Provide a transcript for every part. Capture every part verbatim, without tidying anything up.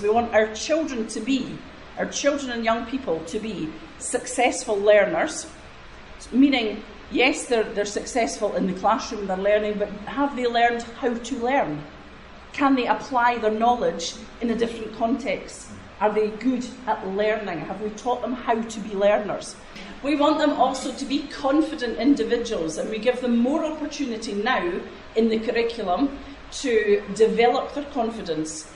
We want our children to be, our children and young people to be successful learners, meaning, yes, they're, they're successful in the classroom, they're learning, but have they learned how to learn? Can they apply their knowledge in a different context? Are they good at learning? Have we taught them how to be learners? We want them also to be confident individuals, and we give them more opportunity now in the curriculum to develop their confidence,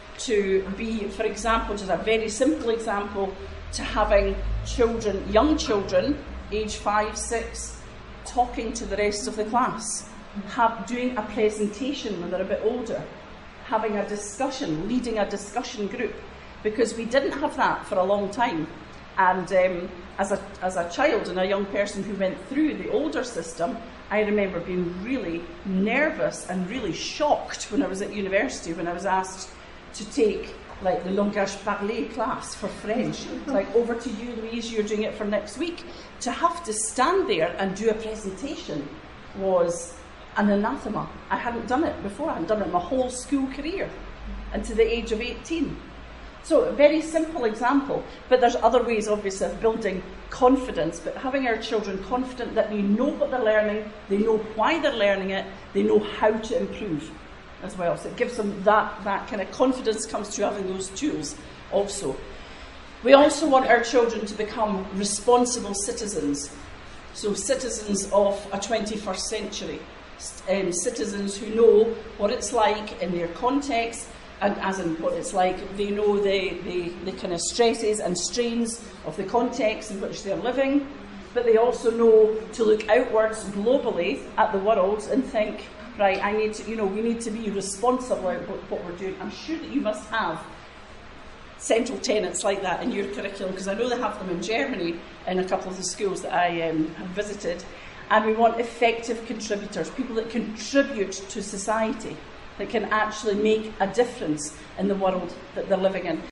to be, for example, just a very simple example, to having children, young children, age five, six, talking to the rest of the class, have, doing a presentation when they're a bit older, having a discussion, leading a discussion group, because we didn't have that for a long time. And um, as, a, as a child and a young person who went through the older system, I remember being really nervous and really shocked when I was at university, when I was asked to take like the langage parlé class for French. Like, over to you, Louise, you're doing it for next week. To have to stand there and do a presentation was an anathema. I hadn't done it before. I hadn't done it my whole school career until the age of eighteen. So a very simple example, but there's other ways, obviously, of building confidence, but having our children confident that they know what they're learning, they know why they're learning it, they know how to improve as well. So it gives them that, that kind of confidence comes through having those tools also. We also want our children to become responsible citizens. So citizens of a twenty-first century, um, citizens who know what it's like in their context, and as in what it's like, they know the, the, the kind of stresses and strains of the context in which they're living, but they also know to look outwards globally at the world and think, right, I need to, you know, we need to be responsible about what we're doing. I'm sure that you must have central tenets like that in your curriculum, because I know they have them in Germany in a couple of the schools that I um, have visited. And we want effective contributors, people that contribute to society, that can actually make a difference in the world that they're living in.